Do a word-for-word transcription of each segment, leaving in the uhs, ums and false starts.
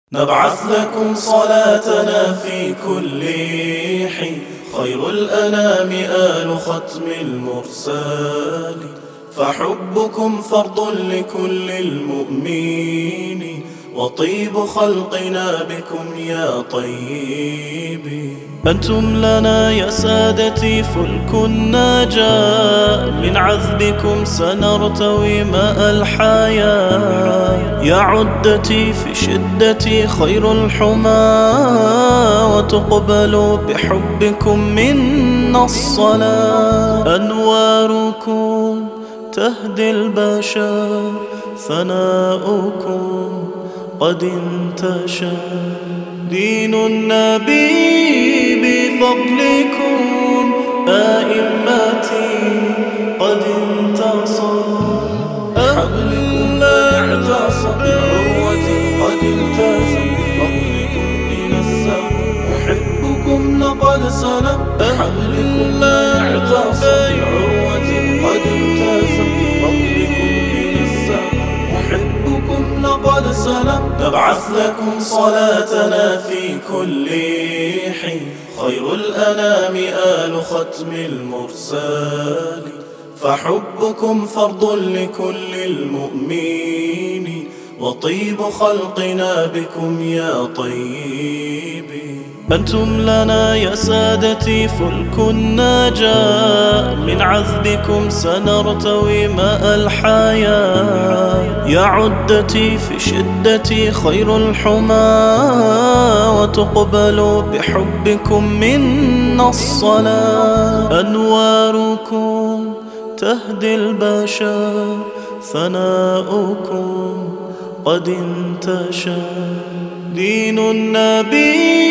نبعث لكم صلاتنا في كل حين، خير الأنام آل ختم المرسال، فحبكم فرض لكل المؤمنين، وطيب خلقنا بكم يا طيبين. أنتم لنا يا سادتي فلك النجاة، من عذبكم سنرتوي ماء الحياة. يا عدتي في شدتي خير الحمى، وتقبل بحبكم منا الصلاة. أنواركم تهدي البشر، ثناؤكم قد انتشر. دين النبي بفضلكم أئمتي قد انتصر. حبلكم اعتصم بعروة قد التزم، بفضلكم إلى السماء أحبكم لقد سلم. حبلكم اعتصم بعروة قد التزم، بفضلكم إلى السماء أحبكم لقد سلم. نبعث لكم صلاتنا في كل حين، خير الأنام آل ختم المرسال، فحبكم فرض لكل المؤمنين، وطيب خلقنا بكم يا طيبين. أنتم لنا يا سادتي فلك النجاة، من عذبكم سنرتوي ماء الحياة. يا عدتي في شدتي خير الحمى، وتقبل بحبكم منا الصلاة. أنواركم تهدي البشر، ثناؤكم قد انتشر. دين النبي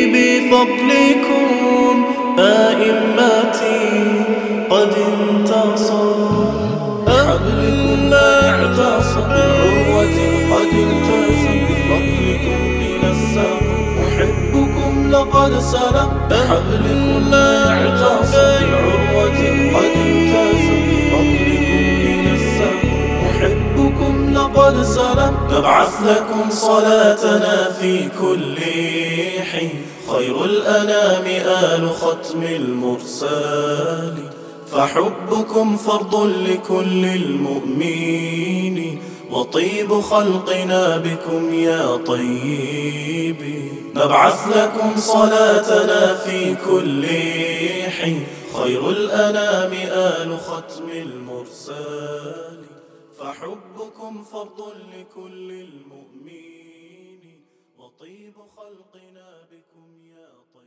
بفضلكم أئمتي قد انتصر. حبلكم اعتصم بعروة قد التزم، بفضلكم إلى السماء أحبكم لقد سلم. حبلكم اعتصم بعروة قد التزم، بفضلكم إلى السماء أحبكم لقد سلم. نبعث لكم صلاتنا في كل حين، خير الأنام آل ختم المرسال، فحبكم فرض لكل المؤمنين، وطيب خلقنا بكم يا طيبين. نبعث لكم صلاتنا في كل حين، خير الأنام آل ختم المرسال، فحبكم فرض لكل المؤمنين، وطيب خلقنا بكم يا طيبين.